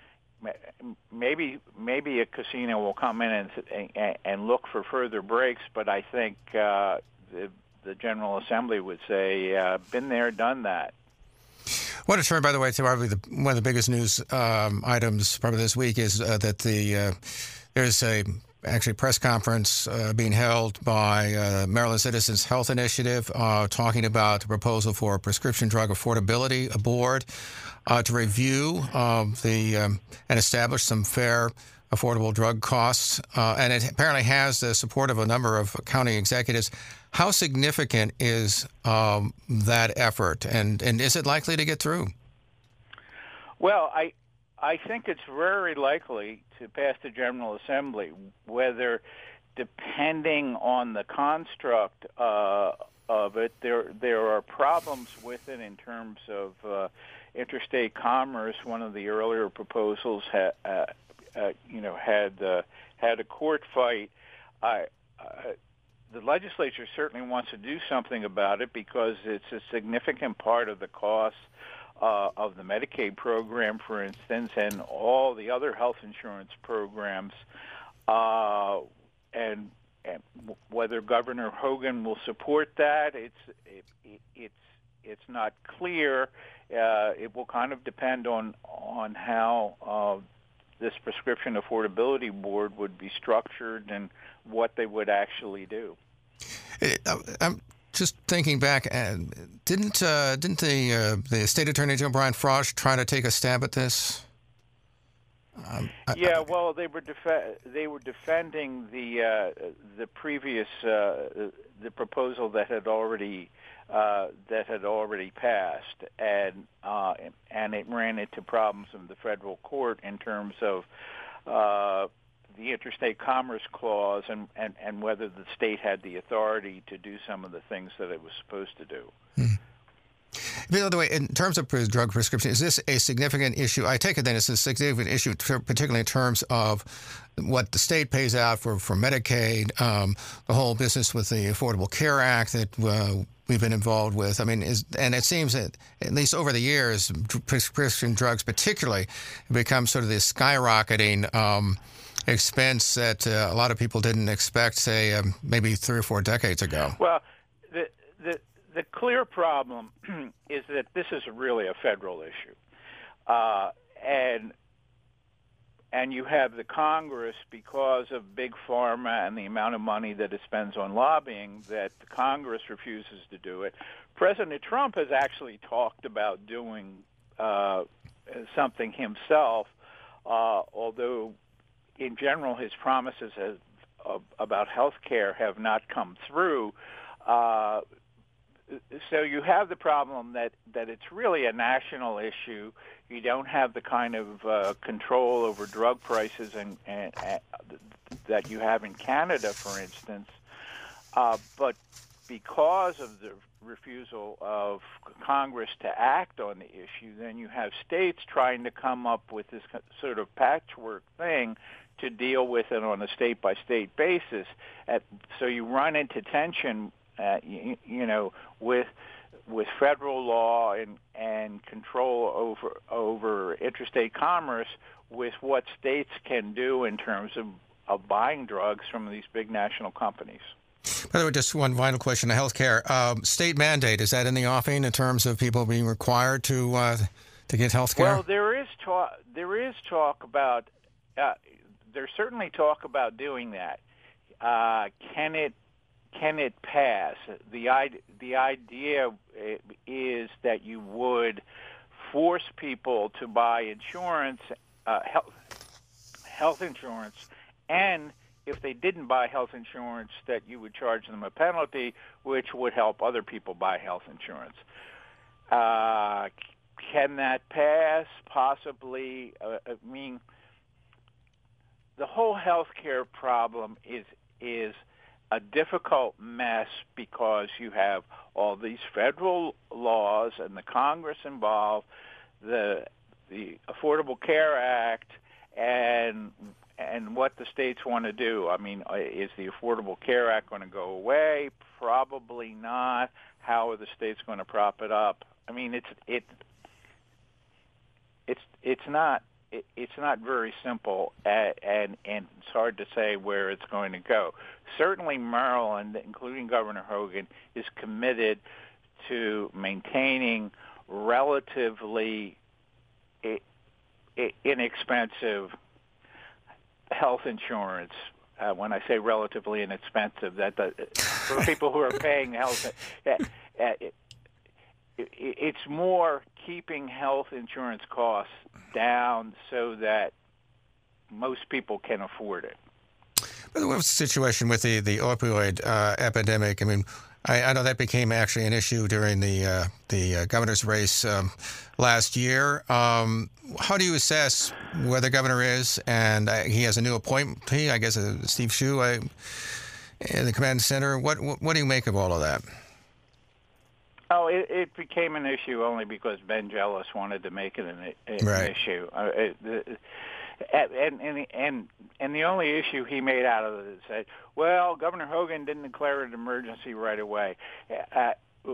maybe maybe a casino will come in and and, and look for further breaks, but I think uh, the the General Assembly would say, uh, been there, done that. I want to turn, by the way, to probably the, one of the biggest news um, items probably this week is uh, that the uh, there's a actually a press conference uh, being held by uh, Maryland Citizens Health Initiative uh, talking about the proposal for a prescription drug affordability board uh, to review uh, the um, and establish some fair affordable drug costs, uh, and it apparently has the support of a number of county executives. How significant is um, that effort, and, and is it likely to get through? Well, I I think it's very likely to pass the General Assembly, whether depending on the construct uh, of it, there there are problems with it in terms of uh, interstate commerce. One of the earlier proposals had, uh, uh, you know, had uh, had a court fight. I. Uh, The legislature certainly wants to do something about it because it's a significant part of the cost uh, of the Medicaid program, for instance, and all the other health insurance programs. Uh, and, and whether Governor Hogan will support that, it's it, it, it's it's not clear. Uh, it will kind of depend on on how uh, this prescription affordability board would be structured and what they would actually do. I'm just thinking back. Uh, didn't uh, didn't the uh, the State Attorney General Brian Frosch try to take a stab at this? Um, yeah, well, they were def- they were defending the uh, the previous uh, the proposal that had already uh, that had already passed, and uh, and it ran into problems in the federal court in terms of uh, the interstate commerce clause and, and, and whether the state had the authority to do some of the things that it was supposed to do. Hmm. By the way, in terms of drug prescription, is this a significant issue? I take it then it's a significant issue, particularly in terms of what the state pays out for, for Medicaid, um, the whole business with the Affordable Care Act that uh, we've been involved with. I mean, is, and it seems that at least over the years, prescription drugs particularly have become sort of this skyrocketing um, expense that uh, a lot of people didn't expect, say, um, maybe three or four decades ago. Well, the the the clear problem is that this is really a federal issue, uh, and and you have the Congress, because of big pharma and the amount of money that it spends on lobbying, that the Congress refuses to do it. President Trump has actually talked about doing uh, something himself, uh, although in general, his promises has, uh, about health care have not come through. Uh, so you have the problem that, that it's really a national issue. You don't have the kind of uh, control over drug prices and, and, and that you have in Canada, for instance. Uh, but because of the refusal of Congress to act on the issue, then you have states trying to come up with this sort of patchwork thing to deal with it on a state-by-state basis. At, so you run into tension, uh, you, you know, with with federal law and, and control over over interstate commerce with what states can do in terms of, of buying drugs from these big national companies. By the way, just one final question on healthcare. Um, state mandate, is that in the offing in terms of people being required to uh, to get health care? Well, there is talk. There is talk about. Uh, there's certainly talk about doing that. Uh, can it? Can it pass? The the idea is that you would force people to buy insurance, uh, health health insurance, and if they didn't buy health insurance, that you would charge them a penalty, which would help other people buy health insurance. Uh, can that pass? Possibly. Uh, I mean, the whole health care problem is is a difficult mess because you have all these federal laws and the Congress involved, the the Affordable Care Act, and and what the states want to do. I mean, is the Affordable Care Act going to go away? Probably not. How are the states going to prop it up? I mean, it's it it's it's not it, it's not very simple, and, and and it's hard to say where it's going to go. Certainly, Maryland, including Governor Hogan, is committed to maintaining relatively inexpensive health insurance. Uh, when I say relatively inexpensive, that the, for people who are paying health, uh, uh, it, it, it's more keeping health insurance costs down so that most people can afford it. But what's the situation with the, the opioid uh, epidemic? I mean, I, I know that became actually an issue during the uh, the uh, governor's race um, last year. Um, how do you assess where the governor is? And uh, he has a new appointee, I guess, uh, Steve Schuh, uh, in the command center. What, what what do you make of all of that? Oh, it, it became an issue only because Ben Jealous wanted to make it an, an right. issue. Uh, it, the, And, and and and the only issue he made out of it is that, well, Governor Hogan didn't declare an emergency right away. Uh,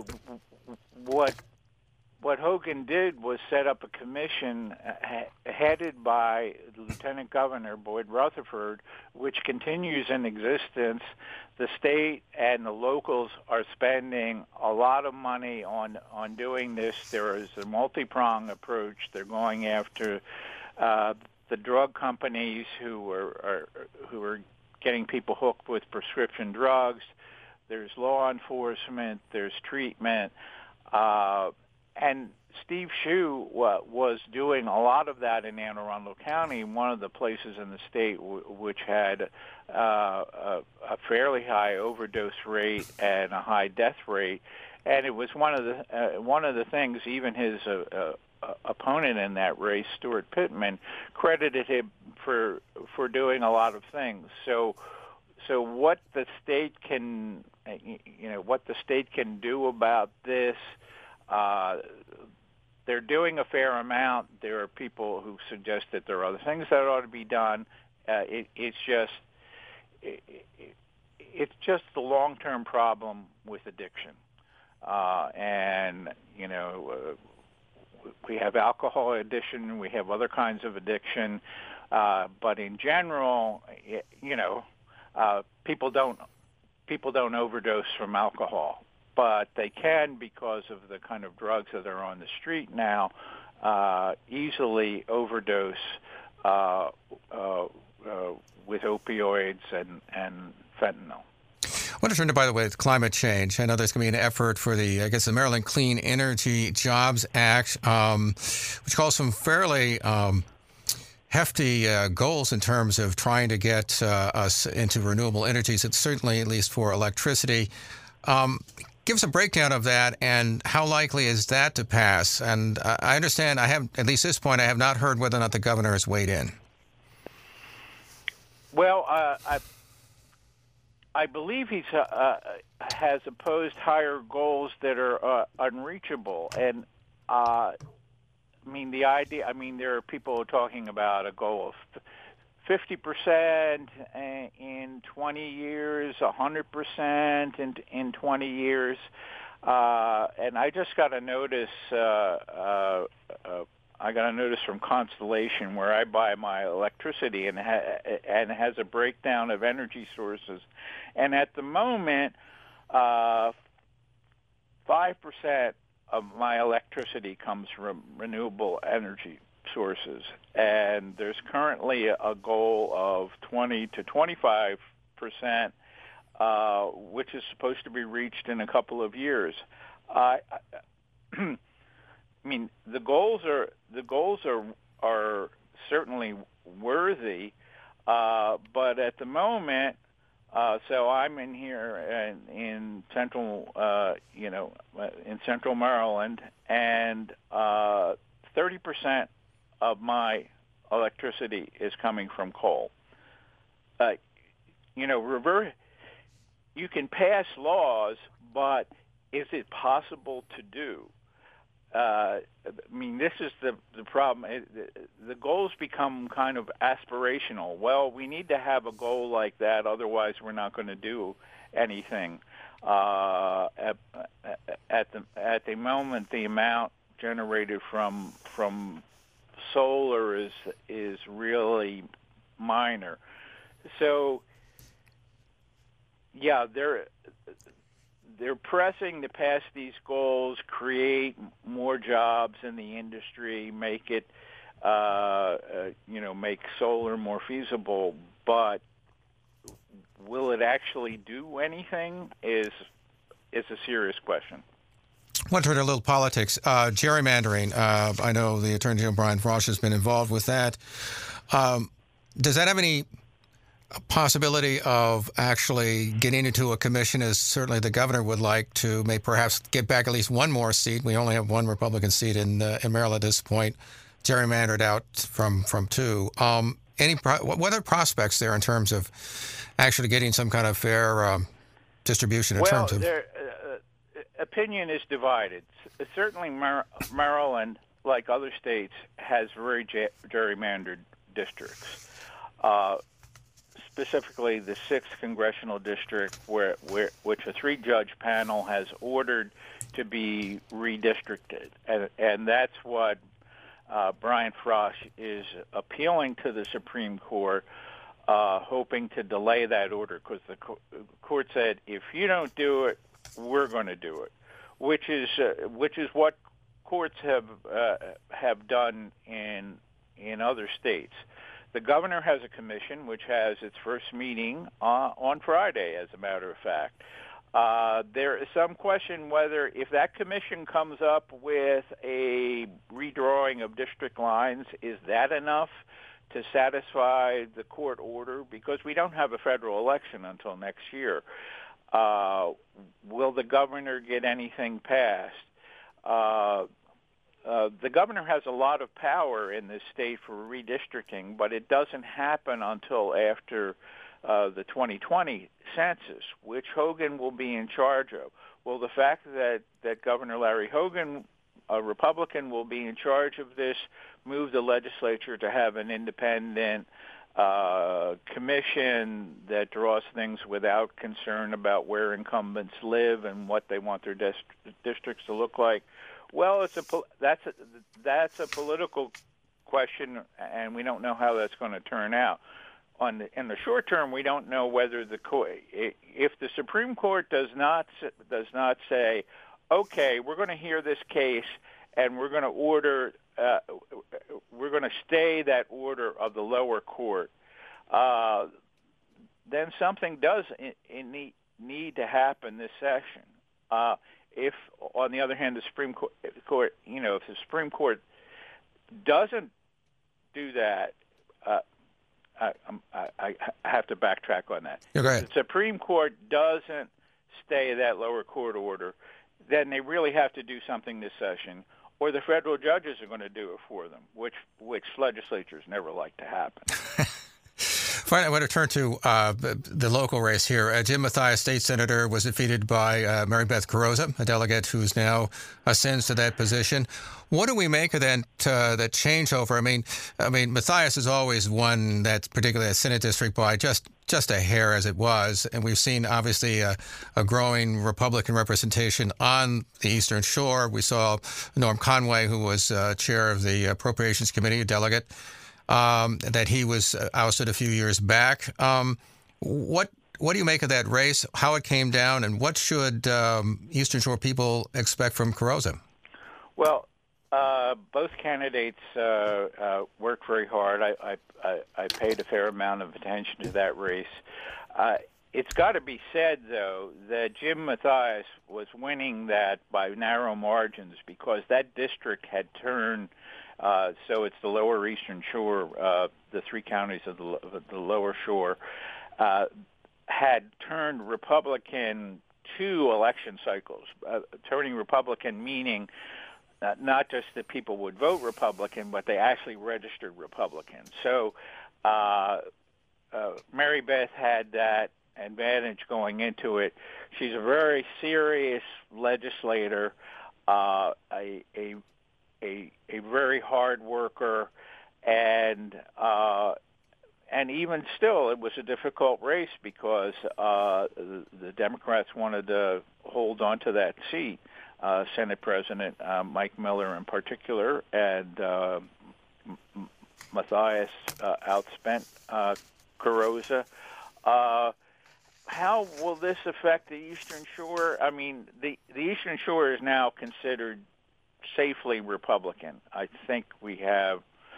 what what Hogan did was set up a commission uh, headed by Lieutenant Governor Boyd Rutherford, which continues in existence. The state and the locals are spending a lot of money on on doing this. There is a multi-pronged approach. They're going after Uh, the drug companies who are, are who are getting people hooked with prescription drugs. There's law enforcement. There's treatment. Uh, and Steve Schuh uh, was doing a lot of that in Anne Arundel County, one of the places in the state w- which had uh, a, a fairly high overdose rate and a high death rate. And it was one of the uh, one of the things. Even his uh, uh, opponent in that race, Stuart Pittman, credited him for for doing a lot of things. So, so what the state can, you know, what the state can do about this, uh, they're doing a fair amount. There are people who suggest that there are other things that ought to be done. Uh, it, it's just, it, it, it's just the long-term problem with addiction, uh, and you know. Uh, We have alcohol addiction. We have other kinds of addiction. Uh, but in general, you know, uh, people don't people don't overdose from alcohol, but they can, because of the kind of drugs that are on the street now, uh, easily overdose uh, uh, uh, with opioids and, and fentanyl. I want to turn to, by the way, climate change. I know there's going to be an effort for the, I guess, the Maryland Clean Energy Jobs Act, um, which calls some fairly um, hefty uh, goals in terms of trying to get uh, us into renewable energies. It's certainly, at least for electricity. Um, give us a breakdown of that, and how likely is that to pass? And uh, I understand, I have, at least this point, I have not heard whether or not the governor has weighed in. Well, uh, I. I believe he uh, has opposed higher goals that are uh, unreachable, and uh, I mean the idea. I mean there are people talking about a goal of fifty percent in twenty years, a hundred percent in in twenty years, uh, and I just got a notice. Uh, uh, uh, I got a notice from Constellation where I buy my electricity, and ha- and it has a breakdown of energy sources. And at the moment, uh, five percent of my electricity comes from renewable energy sources. And there's currently a goal of twenty to twenty-five percent, uh, which is supposed to be reached in a couple of years. Uh, I mean, the goals are the goals are are certainly worthy, Uh, but at the moment, uh, so I'm in here in, in central, uh, you know, in central Maryland, and uh, thirty percent of my electricity is coming from coal. Uh, you know, reverse. You can pass laws, but is it possible to do? Uh, I mean, this is the the problem. It, the goals become kind of aspirational. Well, we need to have a goal like that, otherwise we're not going to do anything. Uh, at, at the at the moment, the amount generated from from solar is is really minor. So, yeah, they're they're pressing to pass these goals, create more jobs in the industry, make it, uh, uh, you know, make solar more feasible. But will it actually do anything? Is is a serious question. I want to turn to a little politics. Uh, gerrymandering. Uh, I know the Attorney General Brian Frosh has been involved with that. Um, does that have any possibility of actually getting into a commission, as certainly the governor would like to, may perhaps get back at least one more seat? We only have one Republican seat in uh, in Maryland at this point, gerrymandered out from from two. Um, any pro- what are prospects there in terms of actually getting some kind of fair um, distribution in well, terms of? There, uh, opinion is divided. C- certainly, Mar- Maryland, like other states, has very ger- gerrymandered districts. Uh, Specifically, the sixth congressional district, where, where which a three-judge panel has ordered to be redistricted, and, and that's what uh, Brian Frosh is appealing to the Supreme Court, uh, hoping to delay that order, because the co- court said, if you don't do it, we're going to do it, which is uh, which is what courts have uh, have done in in other states. The governor has a commission which has its first meeting uh, on Friday, as a matter of fact. Uh, there is some question whether, if that commission comes up with a redrawing of district lines, is that enough to satisfy the court order? Because we don't have a federal election until next year. Uh, will the governor get anything passed? Uh, Uh, the governor has a lot of power in this state for redistricting, but it doesn't happen until after uh, the twenty twenty census, which Hogan will be in charge of. Well, the fact that, that Governor Larry Hogan, a Republican, will be in charge of this move the legislature to have an independent uh, commission that draws things without concern about where incumbents live and what they want their dist- districts to look like. Well, it's a that's a, that's a political question, and we don't know how that's going to turn out. On the, in the short term, we don't know whether the if the Supreme Court does not does not say, okay, we're going to hear this case and we're going to order uh, we're going to stay that order of the lower court, uh, then something does in, in need, need to happen this session. Uh, If, on the other hand, the Supreme Court, court, you know, if the Supreme Court doesn't do that, uh, I, I, I have to backtrack on that. Yeah, go ahead. If the Supreme Court doesn't stay that lower court order, then they really have to do something this session, or the federal judges are going to do it for them, which which legislatures never like to happen. I want to turn to uh, the local race here. Uh, Jim Mathias, state senator, was defeated by uh, Mary Beth Carrozza, a delegate who's now ascends to that position. What do we make of that uh, that changeover? I mean, I mean, Mathias is always one that's particularly a Senate district by just just a hair as it was, and we've seen obviously a, a growing Republican representation on the Eastern Shore. We saw Norm Conway, who was uh, chair of the Appropriations Committee, a delegate. Um, that he was ousted a few years back. Um, what what do you make of that race, how it came down, and what should um, Eastern Shore people expect from Carrozza? Well, uh, both candidates uh, uh, worked very hard. I, I, I, I paid a fair amount of attention to that race. Uh, it's got to be said, though, that Jim Mathias was winning that by narrow margins because that district had turned Uh, so it's the lower Eastern Shore, uh, the three counties of the, of the lower shore, uh, had turned Republican two election cycles. Uh, turning Republican meaning uh, not just that people would vote Republican, but they actually registered Republican. So uh, uh, Mary Beth had that advantage going into it. She's a very serious legislator, uh, a, a a a very hard worker, and uh, and even still, it was a difficult race because uh, the, the Democrats wanted to hold on to that seat, uh, Senate President uh, Mike Miller in particular, and uh, M- Mathias uh, outspent uh, Carrozza. Uh, how will this affect the Eastern Shore? I mean, the, the Eastern Shore is now considered safely Republican. I think we have,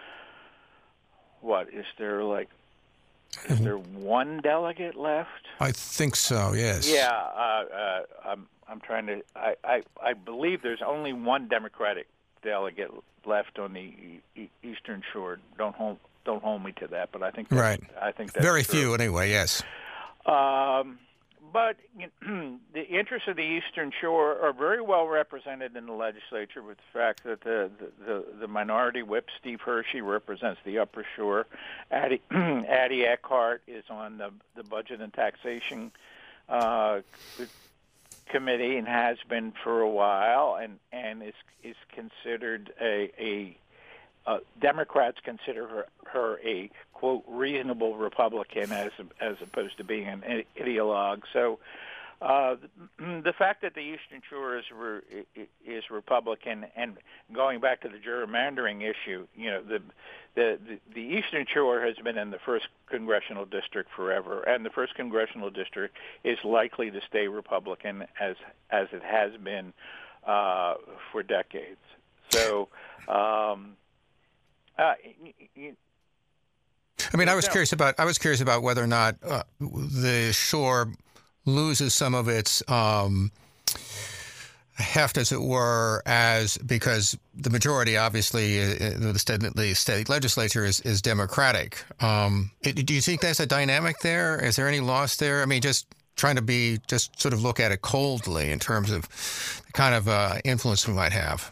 what, is there like, is there one delegate left? I think so, yes. Yeah, uh, uh, I'm, I'm trying to, I, I, I believe there's only one Democratic delegate left on the e- e- Eastern Shore. Don't hold, don't hold me to that, but I think that's, right. I think that's very true. few anyway, yes. Um, but you know, the interests of the Eastern Shore are very well represented in the legislature, with the fact that the the, the minority whip, Steve Hershey, represents the Upper Shore. Addie, Addie Eckhart is on the, the Budget and Taxation uh, Committee and has been for a while, and, and is is considered a, a uh, Democrats consider her, her a, quote, reasonable Republican as as opposed to being an ideologue. So uh, the fact that the Eastern Shore is re, is Republican, and going back to the gerrymandering issue, you know, the, the the the Eastern Shore has been in the first congressional district forever, and the first congressional district is likely to stay Republican as as it has been uh, for decades. So. Um, uh, you, I mean, I was curious about I was curious about whether or not uh, the Shore loses some of its um, heft, as it were, as because the majority, obviously, uh, the, state, the state legislature is, is Democratic. Um, it, do you think there's a dynamic there? Is there any loss there? I mean, just trying to be just sort of look at it coldly in terms of the kind of uh, influence we might have.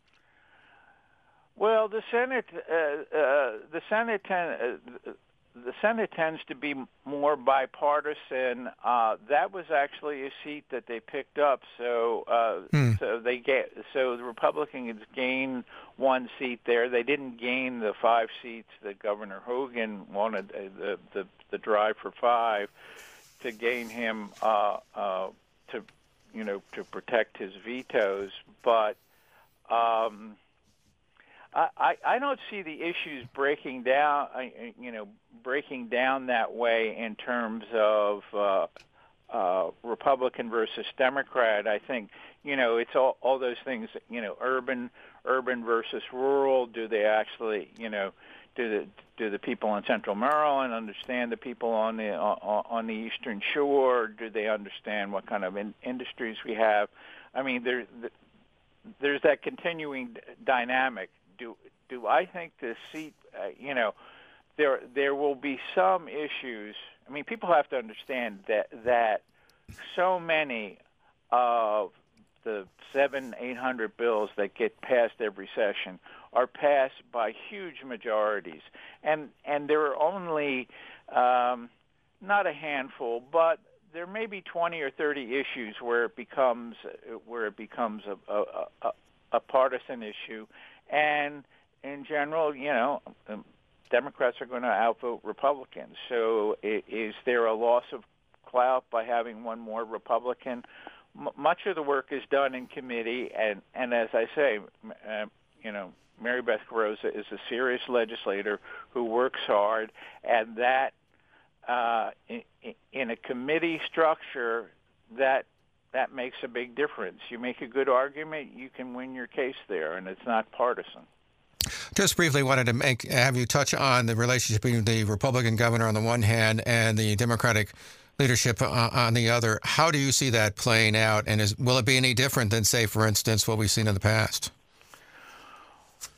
Well, the Senate, uh, uh, the Senate, ten, uh, the Senate tends to be more bipartisan. Uh, that was actually a seat that they picked up, so uh, hmm. so they get so the Republicans gained one seat there. They didn't gain the five seats that Governor Hogan wanted. Uh, the, the the drive for five to gain him uh, uh, to you know to protect his vetoes, but. Um, I, I don't see the issues breaking down, you know, breaking down that way in terms of uh, uh, Republican versus Democrat. I think, you know, it's all, all those things, you know, urban, urban versus rural. Do they actually, you know, do the do the people in Central Maryland understand the people on the on, on the Eastern Shore? Do they understand what kind of in, industries we have? I mean, there there's that continuing dynamic. Do do I think the seat, uh, you know, there there will be some issues. I mean, people have to understand that that so many of the seven, eight hundred bills that get passed every session are passed by huge majorities, and and there are only um, not a handful, but there may be twenty or thirty issues where it becomes where it becomes a a, a, a partisan issue. And in general, you know, Democrats are going to outvote Republicans. So is there a loss of clout by having one more Republican? M- much of the work is done in committee, and, and as I say, uh, you know, Mary Beth Carrozza is a serious legislator who works hard, and that uh, in, in a committee structure, that that makes a big difference. You make a good argument, you can win your case there, and it's not partisan. Just briefly wanted to make have you touch on the relationship between the Republican governor on the one hand and the Democratic leadership uh, on the other. How do you see that playing out, and is, will it be any different than, say, for instance, what we've seen in the past?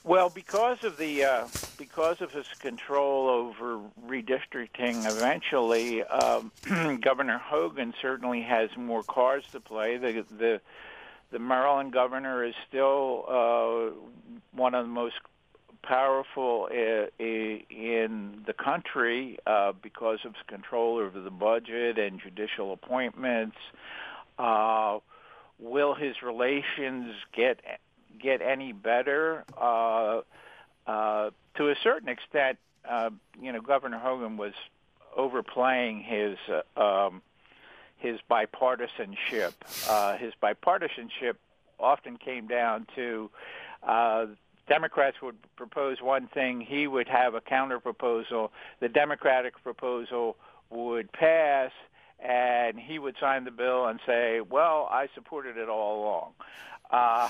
Well, because of the uh, because of his control over redistricting, eventually um, Governor Hogan certainly has more cards to play. The the the Maryland governor is still uh, one of the most powerful uh, in the country uh, because of his control over the budget and judicial appointments. Uh, will his relations get get any better? Uh, uh, to a certain extent, uh, you know, Governor Hogan was overplaying his uh, um, his bipartisanship. Uh, his bipartisanship often came down to uh, Democrats would propose one thing, he would have a counter proposal. The Democratic proposal would pass, and he would sign the bill and say, well, I supported it all along. Uh,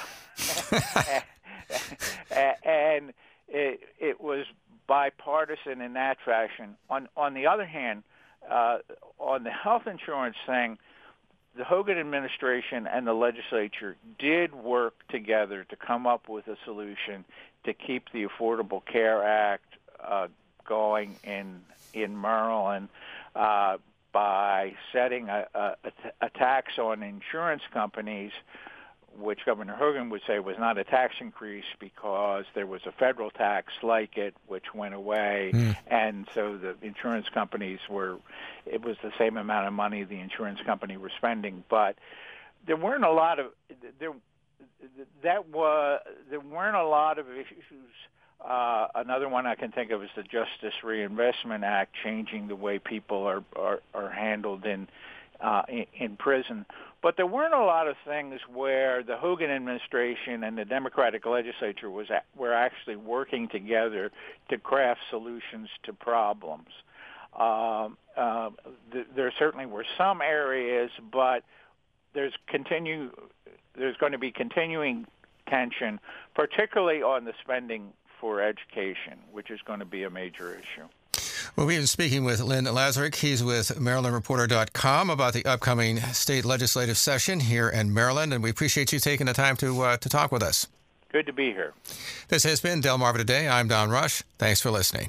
and and it, it was bipartisan in that fashion. On, on the other hand, uh, on the health insurance thing, the Hogan administration and the legislature did work together to come up with a solution to keep the Affordable Care Act uh, going in in Maryland uh, by setting a, a, a tax on insurance companies, which Governor Hogan would say was not a tax increase because there was a federal tax like it, which went away, mm. and so the insurance companies were, it was the same amount of money the insurance company was spending, but there weren't a lot of, there, that was, there weren't a lot of issues. Uh, another one I can think of is the Justice Reinvestment Act, changing the way people are, are, are handled in, uh, in, in prison. But there weren't a lot of things where the Hogan administration and the Democratic legislature was at, were actually working together to craft solutions to problems. Um, uh, th- there certainly were some areas, but there's continue there's going to be continuing tension, particularly on the spending for education, which is going to be a major issue. Well, we've been speaking with Lynn Lazarick. He's with Maryland Reporter dot com about the upcoming state legislative session here in Maryland, and we appreciate you taking the time to uh, to talk with us. Good to be here. This has been Delmarva Today. I'm Don Rush. Thanks for listening.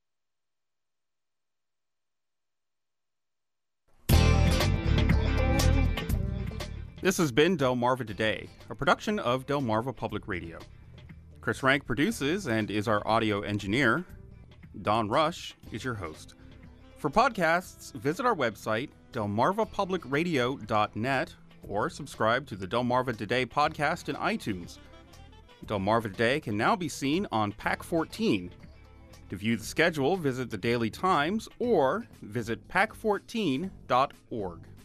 This has been Delmarva Today, a production of Delmarva Public Radio. Chris Rank produces and is our audio engineer. Don Rush is your host. For podcasts, visit our website, delmarva public radio dot net, or subscribe to the Delmarva Today podcast in iTunes. Delmarva Today can now be seen on PAC fourteen. To view the schedule, visit the Daily Times or visit pac fourteen dot org.